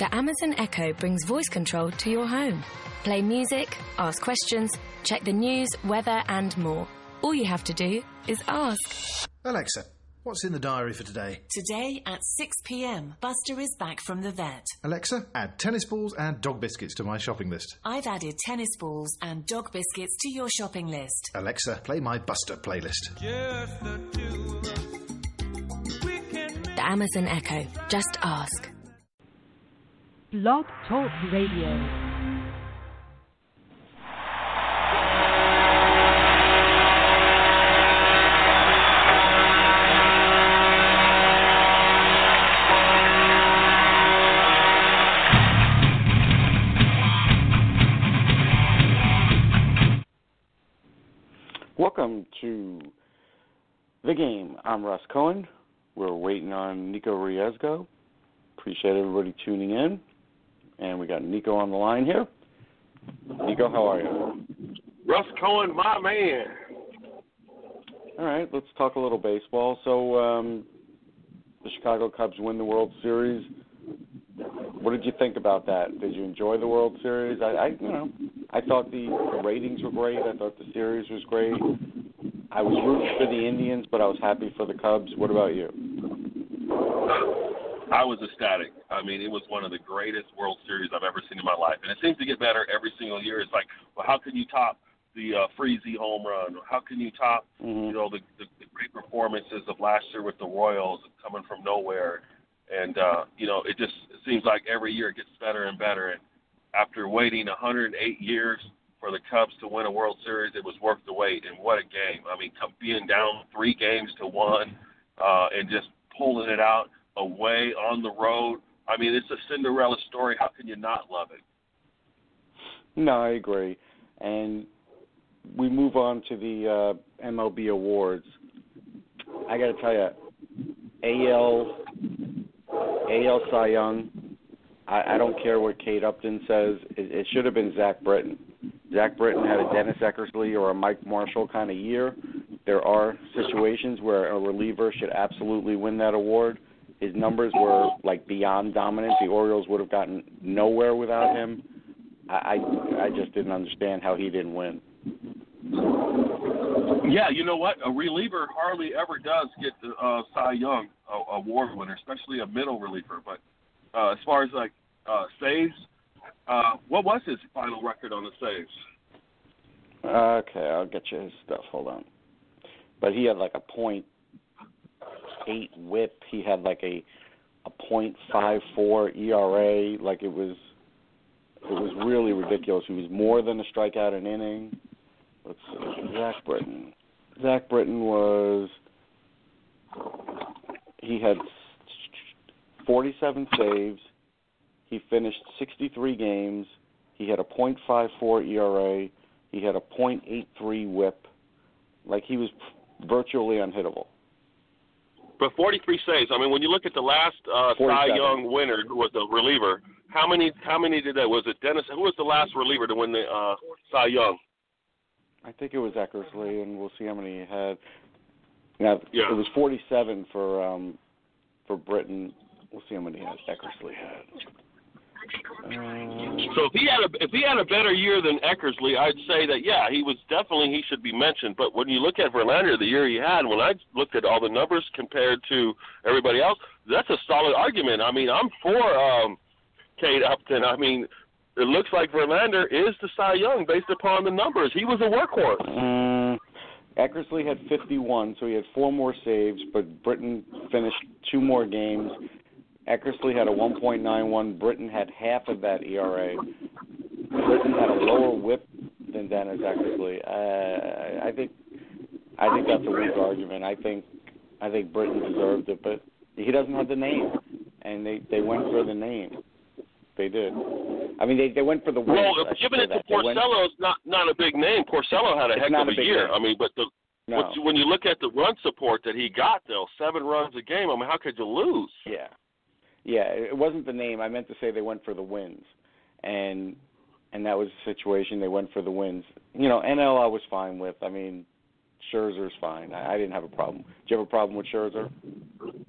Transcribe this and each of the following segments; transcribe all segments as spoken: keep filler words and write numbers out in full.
The Amazon Echo brings voice control to your home. Play music, ask questions, check the news, weather, and more. All you have to do is ask. Alexa, what's in the diary for today? Today at six p.m, Buster is back from the vet. Alexa, add tennis balls and dog biscuits to my shopping list. I've added tennis balls and dog biscuits to your shopping list. Alexa, play my Buster playlist. Just the two of us. We can... The Amazon Echo. Just ask. Blog Talk Radio. Welcome to The Game. I'm Russ Cohen. We're waiting on Nico Riesgo. Appreciate everybody tuning in. And we got Nico on the line here. Nico, how are you? Russ Cohen, my man. All right, let's talk a little baseball. So um, the Chicago Cubs win the World Series. What did you think about that? Did you enjoy the World Series? I, I you know, I thought the, the ratings were great. I thought the series was great. I was rooting for the Indians, but I was happy for the Cubs. What about you? I was ecstatic. I mean, it was one of the greatest World Series I've ever seen in my life. And it seems to get better every single year. It's like, well, how can you top the uh, Freese home run? How can you top, mm-hmm. you know, the, the, the great performances of last year with the Royals coming from nowhere? And, uh, you know, it just it seems like every year it gets better and better. And after waiting one hundred eight years for the Cubs to win a World Series, it was worth the wait. And what a game. I mean, being down three games to one uh, and just pulling it out away on the road. I mean, it's a Cinderella story. How can you not love it? No, I agree. And we move on to the uh, M L B awards. I got to tell you, A L, A L Cy Young, I, I don't care what Kate Upton says. It, it should have been Zach Britton. Zach Britton had a Dennis Eckersley or a Mike Marshall kind of year. There are situations where a reliever should absolutely win that award. His numbers were, like, beyond dominant. The Orioles would have gotten nowhere without him. I, I, I just didn't understand how he didn't win. Yeah, you know what? A reliever hardly ever does get the uh, Cy Young uh, award winner, especially a middle reliever. But uh, as far as, like, uh, saves, uh, what was his final record on the saves? Okay, I'll get you his stuff. Hold on. But he had, like, a point eight whip. He had like a a point five four E R A. Like it was it was really ridiculous. He was more than a strikeout an inning. Let's see. Zach Britton. Zach Britton was he had forty-seven saves. He finished sixty-three games. He had a point five four E R A. He had a point eight three whip. Like he was virtually unhittable. But forty-three saves. I mean, when you look at the last uh, Cy Young winner, who was the reliever, how many How many did that? Was it Dennis? Who was the last reliever to win the uh, Cy Young? I think it was Eckersley, and we'll see how many he had. Now, yeah. It was forty-seven for um, for Britton. We'll see how many Eckersley had. Uh, so if he had a if he had a better year than Eckersley, I'd say that yeah, he was definitely he should be mentioned. But when you look at Verlander, the year he had, when I looked at all the numbers compared to everybody else, that's a solid argument. I mean, I'm for um, Kate Upton. I mean, it looks like Verlander is the Cy Young based upon the numbers. He was a workhorse. Um, Eckersley had fifty-one, so he had four more saves, but Britton finished two more games. Eckersley had a one point nine one. Britton had half of that E R A. Britton had a lower whip than Dennis Eckersley. Uh, I think I think that's a weak argument. I think I think Britton deserved it, but he doesn't have the name, and they, they went for the name. They did. I mean, they they went for the win. Well, giving it to Porcello is not, not a big name. Porcello had a it's heck of a, a year. Name. I mean, but the no. when you look at the run support that he got, though, seven runs a game, I mean, how could you lose? Yeah. Yeah, it wasn't the name. I meant to say they went for the wins, and and that was the situation. They went for the wins. You know, N L I was fine with. I mean, Scherzer's fine. I, I didn't have a problem. Did you have a problem with Scherzer?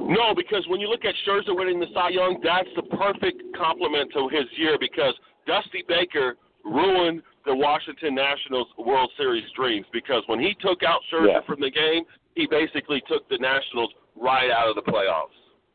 No, because when you look at Scherzer winning the Cy Young, that's the perfect complement to his year because Dusty Baker ruined the Washington Nationals World Series dreams because when he took out Scherzer yeah. from the game, he basically took the Nationals right out of the playoffs.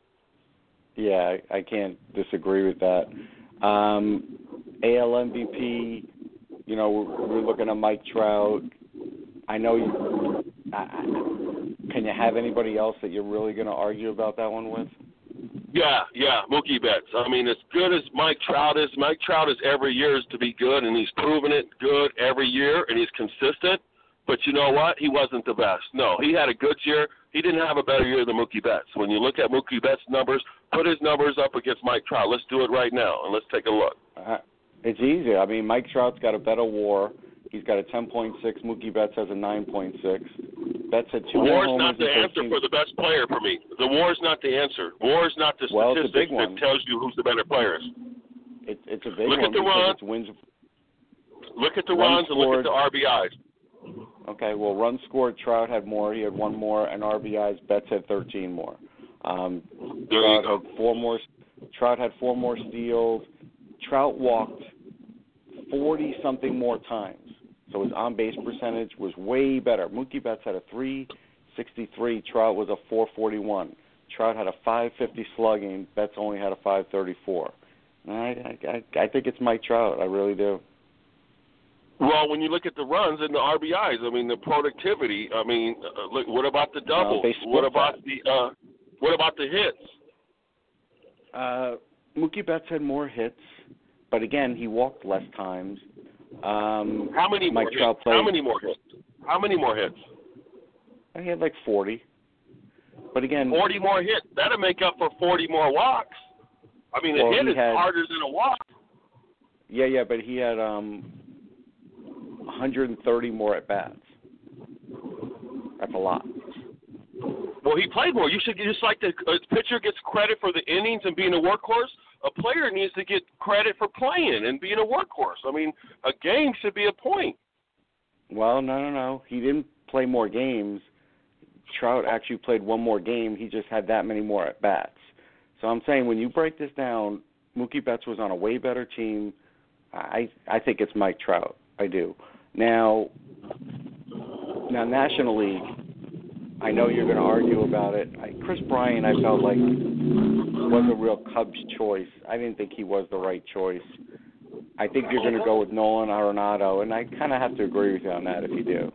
Yeah, I, I can't disagree with that. Um, A L M V P, you know, we're, we're looking at Mike Trout. I know you. I, can you have anybody else that you're really going to argue about that one with? Yeah, yeah, Mookie Betts. I mean, as good as Mike Trout is, Mike Trout is every year is to be good, and he's proven it good every year, and he's consistent. But you know what? He wasn't the best. No, he had a good year. He didn't have a better year than Mookie Betts. When you look at Mookie Betts' numbers, put his numbers up against Mike Trout. Let's do it right now, and let's take a look. Uh, it's easy. I mean, Mike Trout's got a better WAR. He's got a ten point six. Mookie Betts has a nine point six. Betts had two WAR's homers not the answer for the best player for me. The WAR's not the answer. WAR's not the well, statistic that tells you who's the better players. It, it's a big look one. At the runs, it's wins. Look at the runs runs and look at the R B Is. Okay, well, runs scored, Trout had more. He had one more, and R B Is, Betts had thirteen more. Um, Trout had four more. Trout had four more steals. Trout walked forty-something more times. So his on-base percentage was way better. Mookie Betts had a three sixty-three. Trout was a four forty-one. Trout had a five fifty slugging. Betts only had a five thirty-four. I, I, I think it's Mike Trout. I really do. Well, when you look at the runs and the R B Is, I mean the productivity. I mean, uh, look, what about the doubles? No, what about that. the uh, what about the hits? Uh, Mookie Betts had more hits, but again, he walked less times. Um, How many Mike more Trout hits? played, How many more hits? How many more hits? He had like forty. But again, forty more hits. That'll make up for forty more walks. I mean, a well, hit is had, harder than a walk. Yeah, yeah, but he had um, one hundred thirty more at bats. That's a lot. Well, he played more. You should just like the a pitcher gets credit for the innings and being a workhorse. A player needs to get credit for playing and being a workhorse. I mean, a game should be a point. Well, no, no, no. He didn't play more games. Trout actually played one more game. He just had that many more at bats. So I'm saying when you break this down, Mookie Betts was on a way better team. I I think it's Mike Trout. I do. Now, now National League, I know you're going to argue about it. I, Chris Bryant, I felt like was a real Cubs choice. I didn't think he was the right choice. I think you're going to go with Nolan Arenado, and I kind of have to agree with you on that if you do.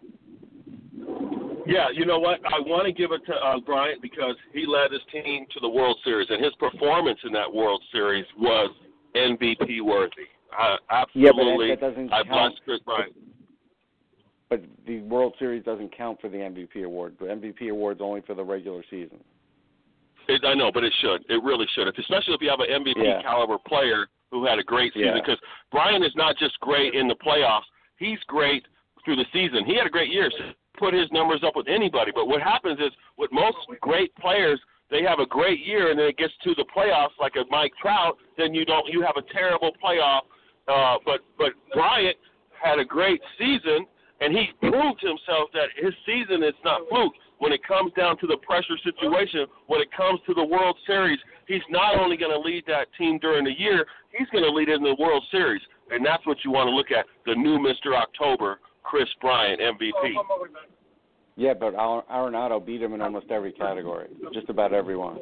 Yeah, you know what? I want to give it to uh, Bryant because he led his team to the World Series, and his performance in that World Series was M V P worthy. Uh, absolutely. Yeah, but that, that doesn't I count. bless Chris Bryant. But the World Series doesn't count for the M V P award. The M V P award's only for the regular season. It, I know, but it should. It really should. If, especially if you have an M V P yeah. caliber player who had a great season. Yeah. Because Bryant is not just great in the playoffs. He's great through the season. He had a great year. So put his numbers up with anybody. But what happens is with most great players, they have a great year, and then it gets to the playoffs like a Mike Trout, then you don't. You have a terrible playoff. Uh, but but Bryant had a great season, and he proved to himself that his season is not fluke. When it comes down to the pressure situation, when it comes to the World Series, he's not only going to lead that team during the year, he's going to lead it in the World Series. And that's what you want to look at, the new Mister October, Chris Bryant, M V P. Yeah, but Arenado beat him in almost every category, just about everyone.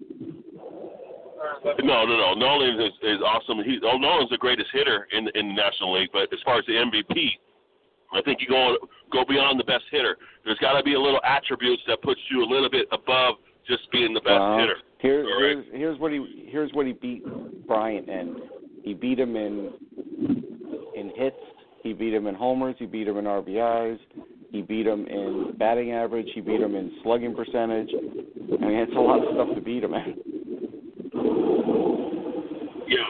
No, no, no. Nolan is, is awesome. He, oh, Nolan's the greatest hitter in, in the National League, but as far as the M V P, I think you go go beyond the best hitter. There's got to be a little attributes that puts you a little bit above just being the best well, hitter. Here's, right? here's here's what he here's what he beat Bryant in. He beat him in in hits. He beat him in homers. He beat him in R B Is. He beat him in batting average. He beat him in slugging percentage. I mean, it's a lot of stuff to beat him in. Yeah.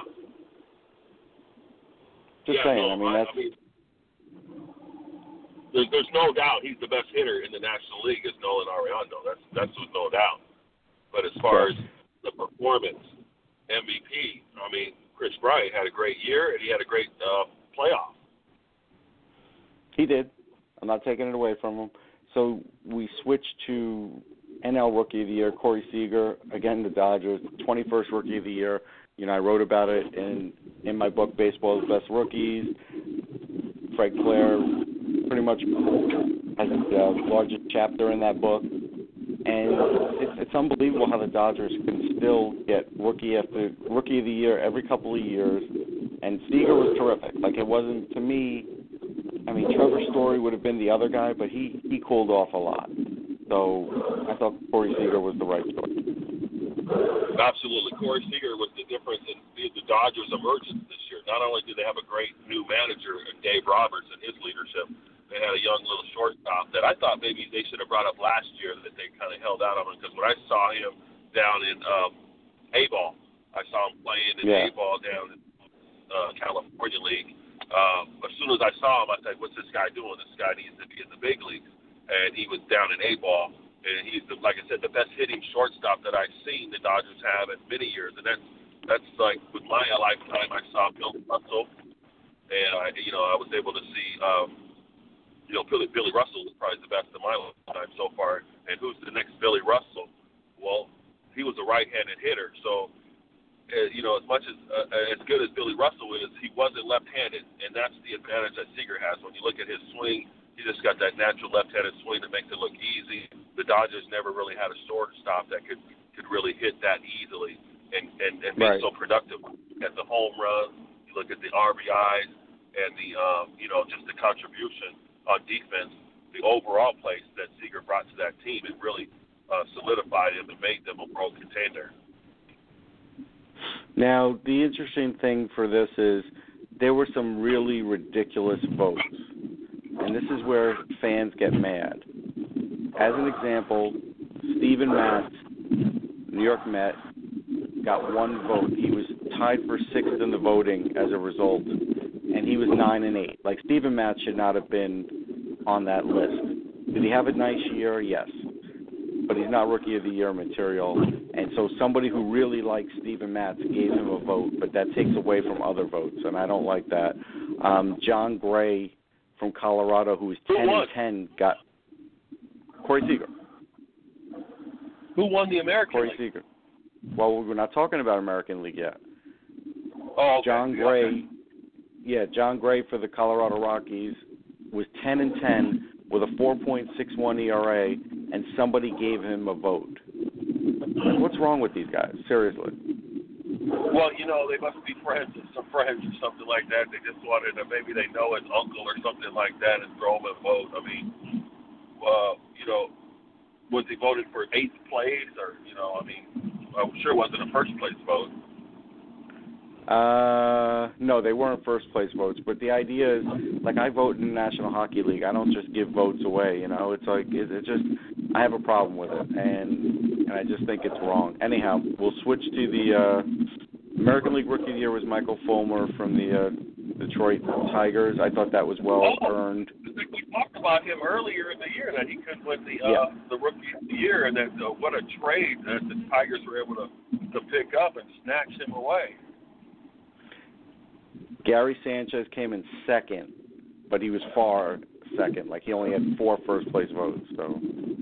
Just yeah, saying. No, I mean, that's. I mean, there's, there's no doubt he's the best hitter in the National League is Nolan Arenado. That's that's with no doubt. But as far as the performance, M V P, I mean, Chris Bryant had a great year and he had a great uh, playoff. He did. I'm not taking it away from him. So we switch to N L Rookie of the Year, Corey Seager, again, the Dodgers, twenty-first Rookie of the Year. You know, I wrote about it in, in my book, Baseball's Best Rookies. Fred Claire pretty much has the uh, largest chapter in that book. And it's, it's unbelievable how the Dodgers can still get Rookie after Rookie of the Year every couple of years. And Seager was terrific. Like, it wasn't, to me, I mean, Trevor Story would have been the other guy, but he, he cooled off a lot. So I thought Corey Seager was the right choice. Absolutely. Corey Seager was the difference in the Dodgers' emergence this year. Not only did they have a great new manager, Dave Roberts, and his leadership, they had a young little shortstop that I thought maybe they should have brought up last year that they kind of held out on him, because when I saw him down in um, A-ball, I saw him playing in yeah. A-ball down in uh, California League. Um, as soon as I saw him, I said, what's this guy doing? This guy needs to be in the big leagues. And he was down in A-ball, and he's, the, like I said, the best hitting shortstop that I've seen the Dodgers have in many years. And that's, that's like, with my lifetime, I saw Bill Russell, and, I, you know, I was able to see um, – You know, Billy, Billy Russell is probably the best of my lifetime so far. And who's the next Billy Russell? Well, he was a right-handed hitter. So, uh, you know, as much as uh, as good as Billy Russell is, he wasn't left-handed, and that's the advantage that Seager has. When you look at his swing, he just got that natural left-handed swing that makes it look easy. The Dodgers never really had a shortstop that could could really hit that easily and and, and be right. so productive. At the home runs, you look at the R B Is and the um, you know, just the contribution on defense, the overall place that Seager brought to that team, it really uh, solidified him and made them a world contender. Now, the interesting thing for this is there were some really ridiculous votes, and this is where fans get mad. As an example, Steven Matz, New York Met, got one vote. He was tied for sixth in the voting as a result, and he was nine and eight. Like, Steven Matz should not have been on that list. Did he have a nice year? Yes. But he's not Rookie of the Year material. And so somebody who really likes Steven Matz gave him a vote, but that takes away from other votes, and I don't like that. Um, John Gray from Colorado, who was ten and ten, got Corey Seager. Who won the American Corey League? Seager. Well, we're not talking about American League yet. Oh, okay. John Gray. Yeah, John Gray for the Colorado Rockies was ten and ten with a four point six one E R A, and somebody gave him a vote. Like, what's wrong with these guys? Seriously. Well, you know, they must be friends with some friends or something like that. They just wanted to, maybe they know his uncle or something like that and throw him a vote. I mean, uh, you know, was he voted for eighth place or, you know, I mean, I'm sure it wasn't a first place vote. Uh, no, they weren't first place votes, but the idea is, like, I vote in the National Hockey League. I don't just give votes away, you know. It's like, it, it just, I have a problem with it, and and I just think it's wrong. Anyhow, we'll switch to the uh, American League Rookie of the Year was Michael Fulmer from the uh, Detroit Tigers. I thought that was well oh, earned. We talked about him earlier in the year that he could win the uh, yeah. the Rookie of the Year, and that uh, what a trade that the Tigers were able to to pick up and snatch him away. Gary Sanchez came in second, but he was far second. Like, he only had four first-place votes. So,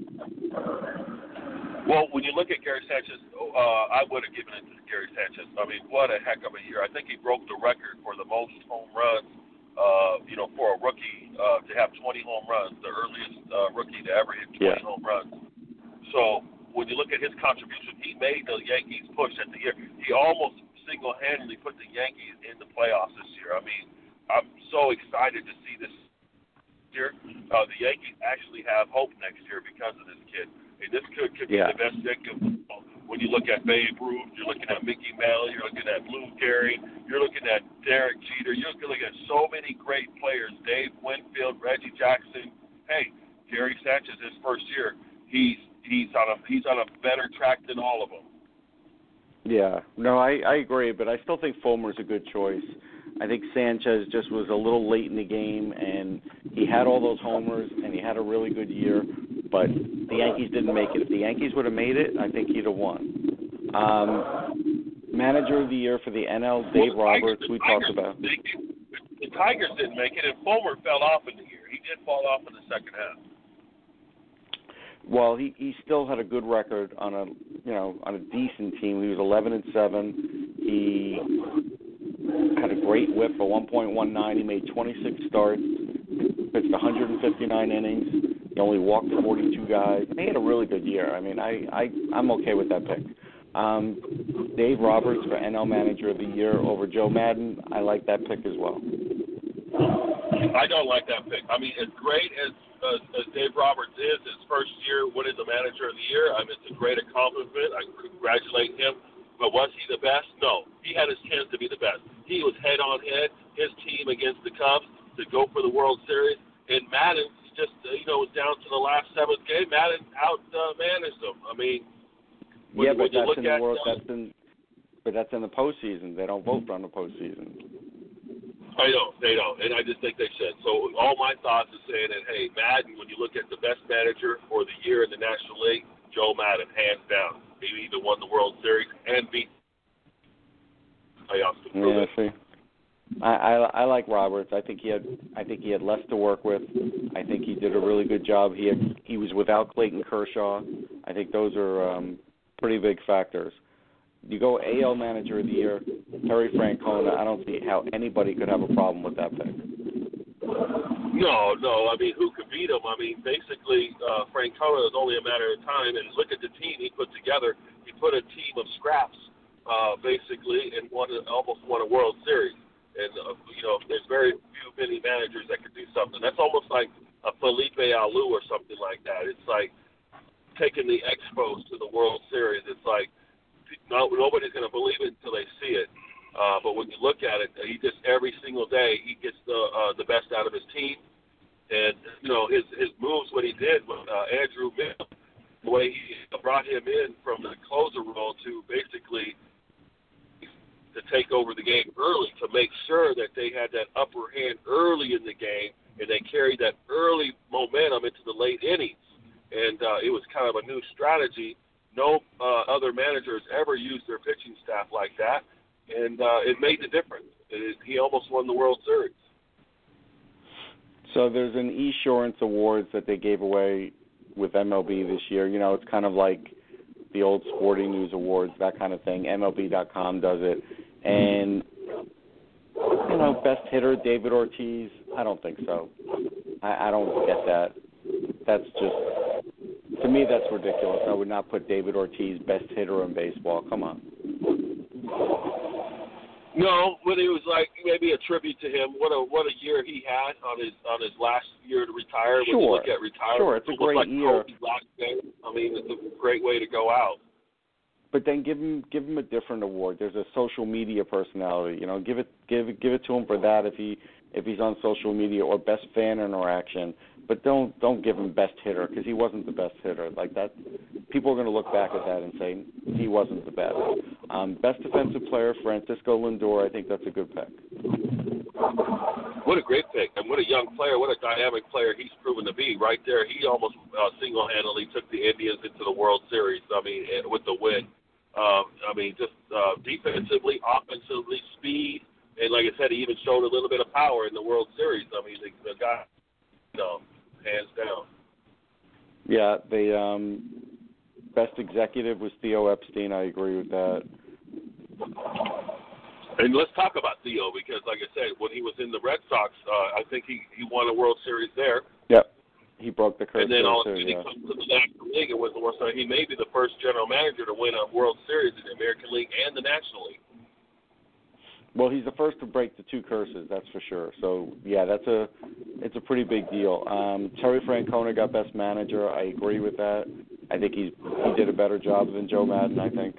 well, when you look at Gary Sanchez, uh, I would have given it to Gary Sanchez. I mean, what a heck of a year. I think he broke the record for the most home runs, uh, you know, for a rookie uh, to have twenty home runs, the earliest uh, rookie to ever hit twenty yeah. home runs. So when you look at his contribution, he made the Yankees push at the year. He almost single-handedly put the Yankees in the playoffs this year. I mean, I'm so excited to see this year. Uh, the Yankees actually have hope next year because of this kid. And this kid could be yeah. the best Yankee. When you look at Babe Ruth, you're looking at Mickey Mantle, you're looking at Lou Gehrig, you're looking at Derek Jeter, you're looking at so many great players, Dave Winfield, Reggie Jackson. Hey, Gary Sanchez, his first year, he's he's on a he's on a better track than all of them. Yeah, no, I, I agree, but I still think Fulmer's a good choice. I think Sanchez just was a little late in the game, and he had all those homers, and he had a really good year, but the Yankees didn't make it. If the Yankees would have made it, I think he'd have won. Um, Manager of the Year for the N L, Dave well, Roberts, Tigers, we talked Tigers, about. The Tigers didn't make it, and Fulmer fell off in the year. He did fall off in the second half. Well, he, he still had a good record on a you know on a decent team. He was eleven and seven. He had a great whip for one point one nine. He made twenty-six starts, pitched one hundred fifty-nine innings. He only walked forty-two guys. He had a really good year. I mean, I, I I'm okay with that pick. Um, Dave Roberts for N L Manager of the Year over Joe Madden. I like that pick as well. I don't like that pick. I mean, as great as, uh, as Dave Roberts is, his first year winning the Manager of the Year, I mean, it's a great accomplishment. I congratulate him. But was he the best? No. He had his chance to be the best. He was head-on-head, his team against the Cubs to go for the World Series. And Madden just, uh, you know, was down to the last seventh game. Madden out-managed uh, them. I mean, when, yeah, but when you that's look in the at world. uh, That's in, but that's in the postseason. They don't vote on the postseason. I don't. They don't. And I just think they should. So all my thoughts is saying that, hey, Madden, when you look at the best manager for the year in the National League, Joe Madden, hands down. He either won the World Series and beat playoffs to prove Yeah, it. see. I, I I like Roberts. I think he had I think he had less to work with. I think he did a really good job. He had, he was without Clayton Kershaw. I think those are um, pretty big factors. You go A L Manager of the Year, Terry Francona. I don't see how anybody could have a problem with that pick. No, no. I mean, who could beat him? I mean, basically, uh, Francona is only a matter of time. And look at the team he put together. He put a team of scraps, uh, basically, and won almost won a World Series. And, uh, you know, there's very few, many managers that could do something. That's almost like a Felipe Alou or something like that. It's like taking the Expos to the World Series. It's like no, nobody's going to believe it until they see it. Uh, but when you look at it, he just every single day he gets the uh, the best out of his team. And, you know, his, his moves, what he did with uh, Andrew Miller, the way he brought him in from the closer role to basically to take over the game early, to make sure that they had that upper hand early in the game, and they carried that early momentum into the late innings. And uh, it was kind of a new strategy. No uh, other managers ever used their pitching staff like that, and uh, it made the difference. It, he almost won the World Series. So there's an Esurance Awards that they gave away with M L B this year. You know, it's kind of like the old Sporting News Awards, that kind of thing. M L B dot com does it. And, you know, best hitter, David Ortiz, I don't think so. I, I don't get that. That's just, to me, that's ridiculous. I would not put David Ortiz best hitter in baseball. Come on. No, but it was like maybe a tribute to him. What a what a year he had on his on his last year to retire. When Sure, you look at retirement, sure, it's a great like year. Kobe's last game. I mean, it's a great way to go out. But then give him give him a different award. There's a social media personality. You know, give it give it give it to him for that if he if he's on social media, or best fan interaction. But don't don't give him best hitter, because he wasn't the best hitter. Like that, people are going to look back at that and say he wasn't the best. Um, best defensive player, Francisco Lindor. I think that's a good pick. What a great pick, and what a young player, what a dynamic player he's proven to be. Right there, he almost uh, single-handedly took the Indians into the World Series. I mean, with the win. Um, I mean, just uh, defensively, offensively, speed, and like I said, he even showed a little bit of power in the World Series. I mean, the, the guy, you know, hands down. Yeah, the um, best executive was Theo Epstein. I agree with that. And let's talk about Theo, because, like I said, when he was in the Red Sox, uh, I think he, he won a World Series there. Yep. He broke the curse. And then all of a too, sudden yeah. he comes to the National League and wins the World Series. He may be the first general manager to win a World Series in the American League and the National League. Well, he's the first to break the two curses, that's for sure. So, yeah, that's a it's a pretty big deal. Um, Terry Francona got best manager. I agree with that. I think he's, he did a better job than Joe Madden, I think.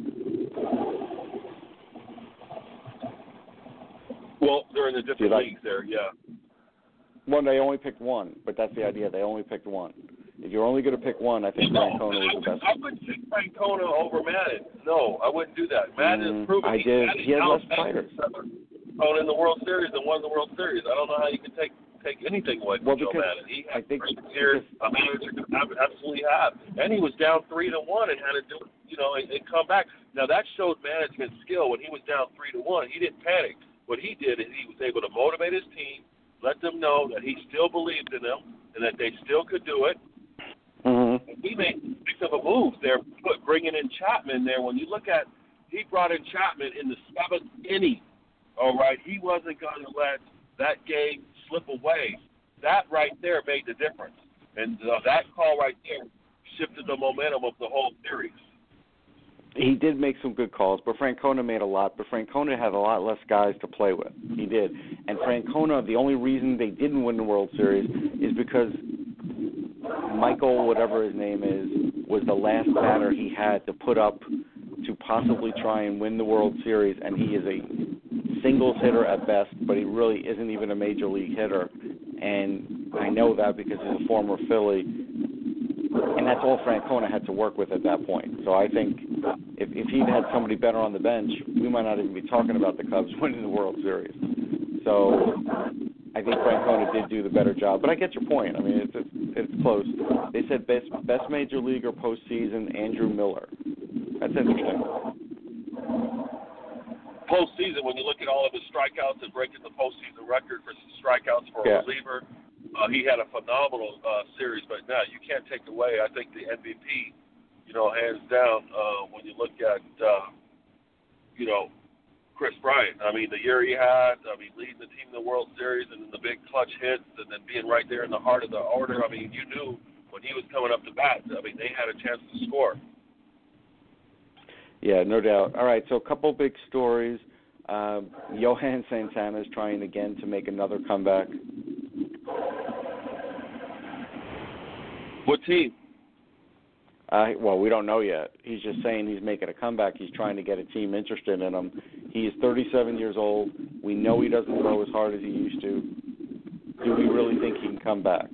Well, they're in the different like, leagues there, yeah. Well, they only picked one, but that's the idea. They only picked one. If you're only going to pick one, I think no, Francona was the best. I wouldn't pick Francona over Madden. No, I wouldn't do that. Madden Mm, has proven I he, did. Madden He had less out-managed fighters. Francona in the World Series and won the World Series. I don't know how you can take take anything away from Well, Joe because Madden. He I had think great years a manager could have, absolutely have. And he was down three to one and had to do, you know, and, and come back. Now that showed management skill. When he was down three to one, he didn't panic. What he did is he was able to motivate his team, let them know that he still believed in them and that they still could do it. Mm-hmm. we made six of a move there, put bringing in Chapman there. When you look at, he brought in Chapman in the seventh inning. All right, he wasn't going to let that game slip away. That right there made the difference, and uh, that call right there shifted the momentum of the whole series. He did make some good calls, but Francona made a lot. But Francona had a lot less guys to play with. He did. And Francona, the only reason they didn't win the World Series is because Michael, whatever his name is, was the last batter he had to put up to possibly try and win the World Series. And he is a singles hitter at best, but he really isn't even a major league hitter. And I know that because he's a former Philly. And that's all Francona had to work with at that point. So I think if, if he'd had somebody better on the bench, we might not even be talking about the Cubs winning the World Series. So I think Francona did do the better job. But I get your point. I mean, it's it's, it's close. They said best best major leaguer postseason, Andrew Miller. That's interesting. Postseason, when you look at all of his strikeouts and breaking the postseason record for strikeouts for a yeah. reliever, Uh, he had a phenomenal uh, series, but now you can't take away, I think, the M V P, you know, hands down, uh, when you look at, uh, you know, Chris Bryant. I mean, the year he had, I mean, leading the team in the World Series and then the big clutch hits and then being right there in the heart of the order. I mean, you knew when he was coming up to bat, I mean, they had a chance to score. Yeah, no doubt. All right, so a couple big stories. Um, Johan Santana is trying again to make another comeback. What team? Uh, well, we don't know yet. He's just saying he's making a comeback. He's trying to get a team interested in him. He is thirty-seven years old. We know he doesn't throw as hard as he used to. Do we really think he can come back?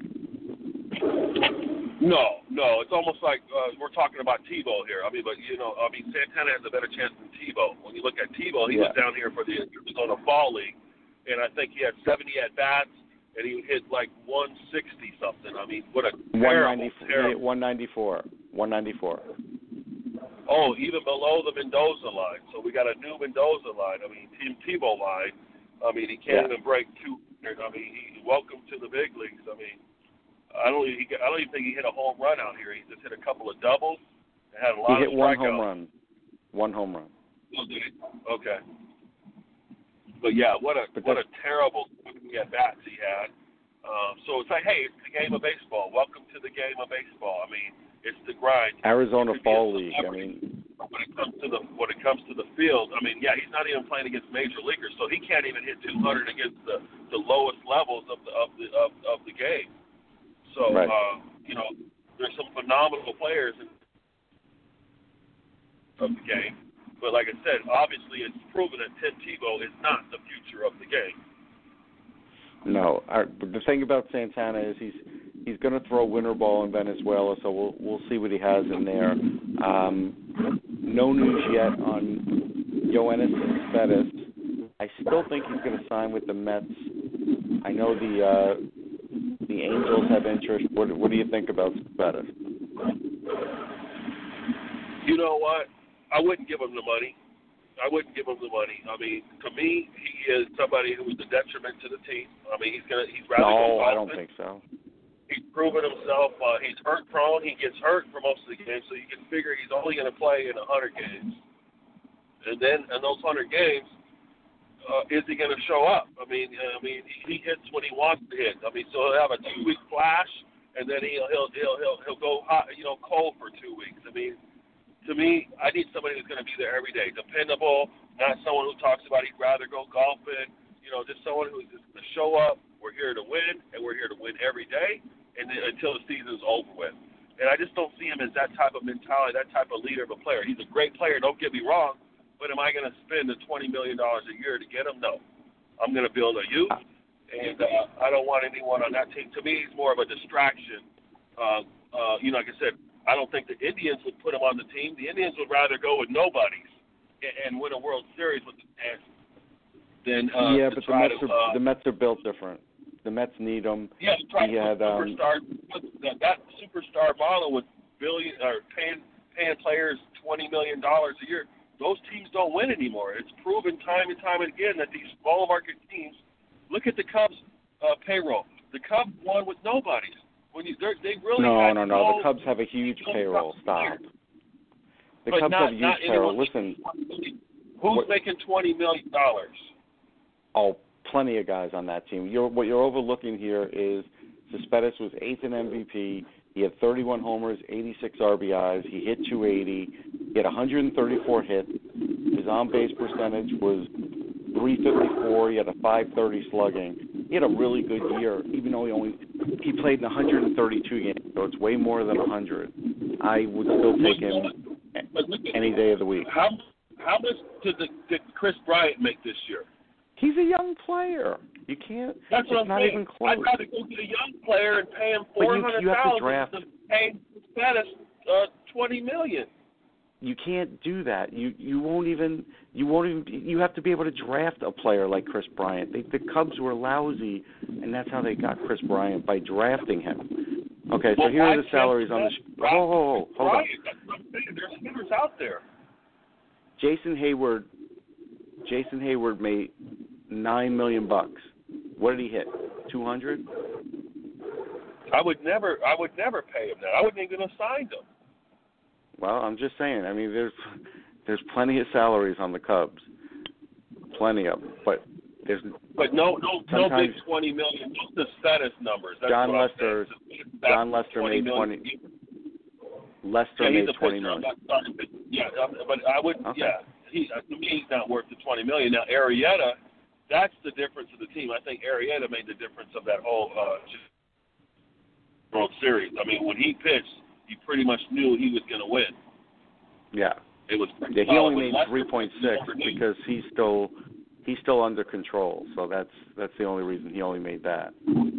No, no. It's almost like uh, we're talking about Tebow here. I mean, but, you know, I mean, Santana has a better chance than Tebow. When you look at Tebow, he yeah. was down here for the Arizona Fall League, and I think he had seventy at-bats, and he hit like one sixty something. I mean, what a terrible, terrible. one ninety-four. one ninety-four. Oh, even below the Mendoza line. So we got a new Mendoza line. I mean, Team Tebow line. I mean, he can't yeah. even break two. I mean, he, welcome to the big leagues. I mean, I don't. He, I don't even think he hit a home run out here. He just hit a couple of doubles and had a lot he of strikeouts. He hit one home run. One home run. Okay. But yeah, what a but what a terrible at bats he had. Um, so it's like, hey, it's the game of baseball. Welcome to the game of baseball. I mean, it's the grind. Arizona Fall League. I mean, when it comes to the when it comes to the field, I mean, yeah, he's not even playing against major leaguers, so he can't even hit two hundred against the, the lowest levels of the of the of, of the game. So right. uh, you know, there's some phenomenal players in of the game, but like I said, obviously it's proven that Tim Tebow is not the future of the game. No, our, the thing about Santana is he's he's going to throw winter ball in Venezuela, so we'll we'll see what he has in there. Um, no news yet on Yoenis Cespedes. I still think he's going to sign with the Mets. I know the uh, the Angels have interest. What what do you think about Cespedes? You know what? I wouldn't give him the money. I wouldn't give him the money. I mean, to me, he is somebody who is a detriment to the team. I mean, he's gonna he's rather no, go I don't think so. He's proven himself. Uh, he's hurt prone. He gets hurt for most of the games, so you can figure he's only going to play in a hundred games. And then in those hundred games, uh, is he going to show up? I mean, I mean, he, he hits when he wants to hit. I mean, so he'll have a two-week flash, and then he'll he'll he'll he'll, he'll go hot, you know, cold for two weeks. I mean, to me, I need somebody who's going to be there every day, dependable, not someone who talks about he'd rather go golfing. You know, just someone who's just going to show up. We're here to win, and we're here to win every day, and then, until the season's over with. And I just don't see him as that type of mentality, that type of leader of a player. He's a great player, don't get me wrong, but am I going to spend the twenty million dollars a year to get him? No. I'm going to build a youth, and uh, I don't want anyone on that team. To me, he's more of a distraction. Uh, uh, you know, like I said, I don't think the Indians would put him on the team. The Indians would rather go with nobodies and, and win a World Series with the Mets than uh, yeah, to but the try Mets to, are uh, the Mets are built different. The Mets need him. Yeah, try he had, um, superstar. That, that superstar model with billion or paying paying players twenty million dollars a year. Those teams don't win anymore. It's proven time and time again that these small market teams. Look at the Cubs uh, payroll. The Cubs won with nobodies. When you they really no, had no, no. no, The Cubs have a huge payroll. Stop. The but Cubs not, have a huge payroll. Listen, who's what, making twenty million dollars? Oh, plenty of guys on that team. You're, what you're overlooking here is Cespedes was eighth in M V P. He had thirty-one homers, eighty-six R B Is. He hit two eighty. He had one hundred thirty-four hits. His on-base percentage was three fifty-four. He had a five thirty slugging. He had a really good year, even though he only he played in one hundred thirty-two games, so it's way more than one hundred. I would still take him any day of the week. How how much did, the, did Chris Bryant make this year? He's a young player. You can't. That's it's what I'm not saying. even close. I'd rather go get a young player and pay him But four you, hundred you have to thousand draft. than pay Cespedes uh, twenty million. You can't do that. You you won't even you won't even you have to be able to draft a player like Chris Bryant. They, the Cubs were lousy, and that's how they got Chris Bryant, by drafting him. Okay, so well, here are the salaries on the. Sh- oh, oh, oh, hold on. That's what I'm saying. There's hitters out there. Jason Hayward. Jason Hayward made nine million bucks. What did he hit? Two hundred. I would never. I would never pay him that. I wouldn't even have signed him. Well, I'm just saying. I mean, there's there's plenty of salaries on the Cubs, plenty of them. But there's but no no no big twenty million. Just the status numbers. That's John what Lester. That's John Lester made twenty. Lester yeah, made twenty million. Sorry, but, yeah, but I would. Okay. Yeah, he to me he's not worth the twenty million. Now Arrieta, that's the difference of the team. I think Arrieta made the difference of that whole uh, World Series. I mean, when he pitched, you pretty much knew he was going to win. Yeah. It was. Yeah, he only made three point six because he's still he's still under control. So that's that's the only reason he only made that.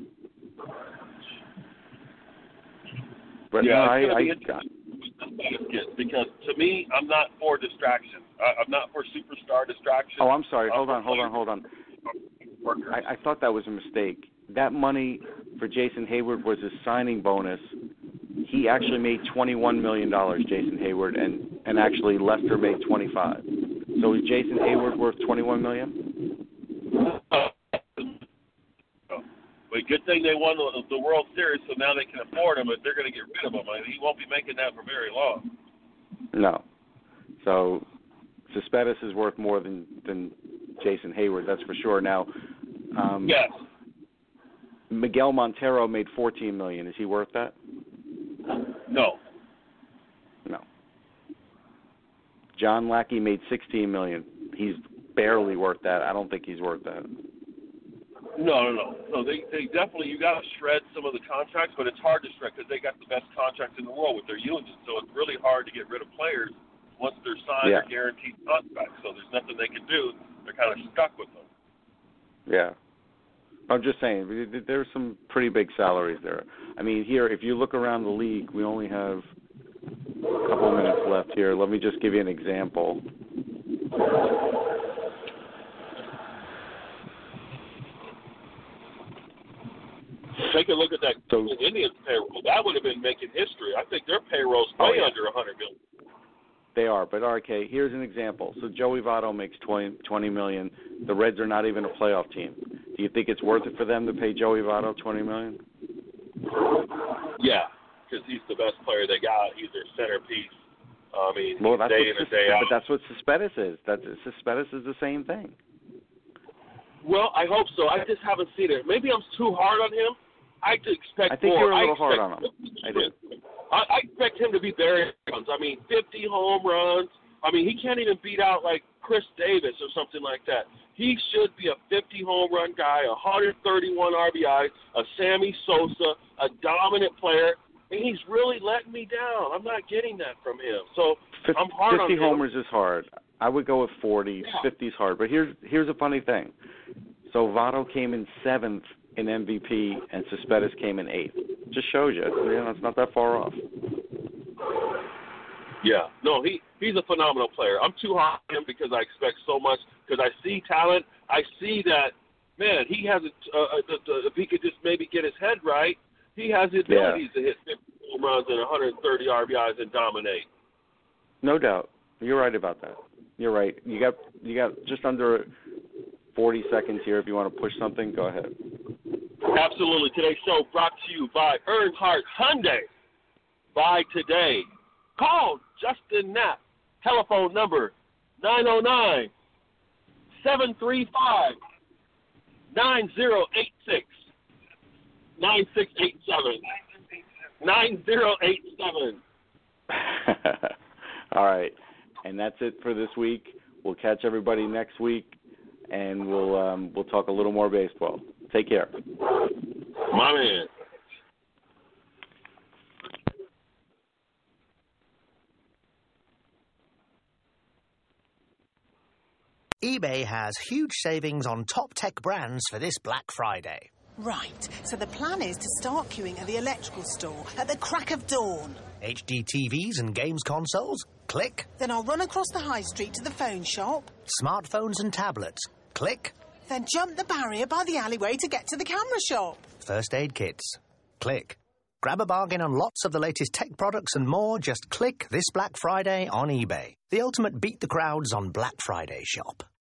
But yeah, no, I, I got because to me, I'm not for distraction. I, I'm not for superstar distraction. Oh, I'm sorry. Hold I'm on, hold on, hold on. I, I thought that was a mistake. That money for Jason Hayward was his signing bonus. He actually made twenty-one million dollars, Jason Hayward, and, and actually Lester made twenty-five. So is Jason Hayward worth twenty-one million dollars? But good thing they won the, the World Series, so now they can afford him, but they're going to get rid of him. I mean, he won't be making that for very long. No. So Cespedes is worth more than, than Jason Hayward, that's for sure. Now, um, yes. Miguel Montero made fourteen million dollars. Is he worth that? No. No. John Lackey made sixteen million dollars. He's barely worth that. I don't think he's worth that. No, no, no. No, they, they definitely, you got to shred some of the contracts, but it's hard to shred because they got the best contracts in the world with their unions. So it's really hard to get rid of players once they're signed yeah. or guaranteed contracts. So there's nothing they can do. They're kind of stuck with them. Yeah. I'm just saying, there's some pretty big salaries there. I mean, here, if you look around the league, we only have a couple of minutes left here. Let me just give you an example. Take a look at that so, Indians payroll. That would have been making history. I think their payroll's way oh, yeah. under one hundred million dollars. They are, but okay, here's an example. So Joey Votto makes twenty, twenty million dollars. The Reds are not even a playoff team. Do you think it's worth it for them to pay Joey Votto twenty million dollars? Yeah, because he's the best player they got. He's their centerpiece. I mean, well, that's day in what and day out. But that's what Cespedes is. That's Cespedes is the same thing. Well, I hope so. I just haven't seen it. Maybe I'm too hard on him. I expect I think more. you're a little I hard on him. I did. I, I expect him to be Barry Bonds. I mean, fifty home runs. I mean, he can't even beat out like Chris Davis or something like that. He should be a fifty home run guy, one hundred thirty-one R B Is, a Sammy Sosa, a dominant player, and he's really letting me down. I'm not getting that from him. So fifty, I'm hard on him. fifty homers is hard. I would go with forty. Yeah. fifty is hard. But here's here's a funny thing. So Votto came in seventh in M V P, and Cespedes came in eighth. Just shows you. You know, it's not that far off. Yeah. No, he he's a phenomenal player. I'm too high on him because I expect so much, because I see talent. I see that, man, he has a, uh, the, the, if he could just maybe get his head right, he has the abilities yeah. to hit fifty home runs and one hundred thirty R B Is and dominate. No doubt. You're right about that. You're right. You got you got just under forty seconds here. If you want to push something, go ahead. Absolutely. Today's show brought to you by Earnhardt Hyundai. Buy today. Call Justin Knapp. Telephone number nine oh nine, seven three five, nine oh eight six. nine six eight seven. nine oh eight seven. All right. And that's it for this week. We'll catch everybody next week, and we'll um, we'll talk a little more baseball. Take care. My man. eBay has huge savings on top tech brands for this Black Friday. Right, so the plan is to start queuing at the electrical store at the crack of dawn. H D T Vs and games consoles? Click. Then I'll run across the high street to the phone shop. Smartphones and tablets? Click. Then jump the barrier by the alleyway to get to the camera shop. First aid kits? Click. Grab a bargain on lots of the latest tech products and more. Just click this Black Friday on eBay. The ultimate beat the crowds on Black Friday shop.